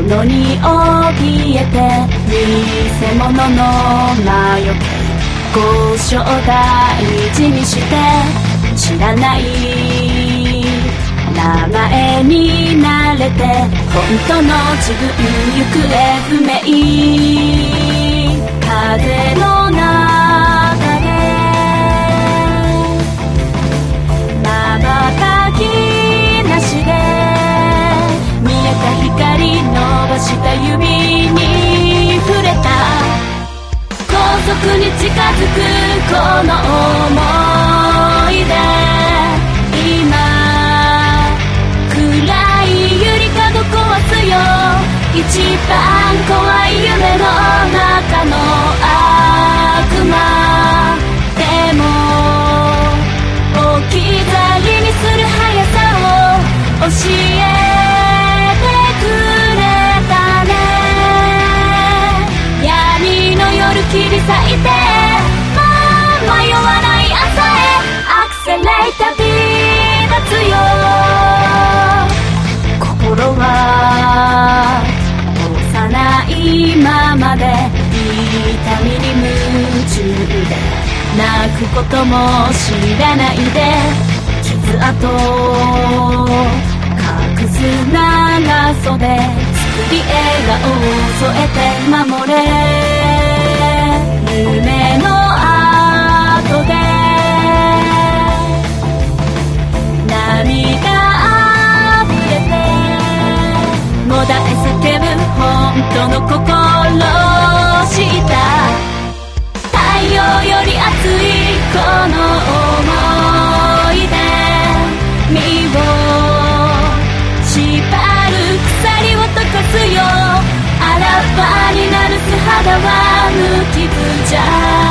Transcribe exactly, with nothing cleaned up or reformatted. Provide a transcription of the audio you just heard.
のに怯えて偽物の魔除け交渉大事にして知らない名前に慣れて本当の自分行方不明風の中で瞬きなしで見えた光伸ばした指に触れた高速に近づくこの想いで今暗いゆりかご壊すよ一番怖い夢の中の悪魔でも置き去りにする速さを教えてくれたね闇の夜切り裂いてもう迷わない朝へアクセレータービー立つよ心は幼いままで痛みに夢中で泣くことも知らないで傷跡隠す長袖作り笑顔を添えて守れ夢の後で涙あふれてもだえ叫ぶ本当の心した太陽より熱いこの想いで身を縛る鎖を解かすよあらわになる素肌は無傷じゃ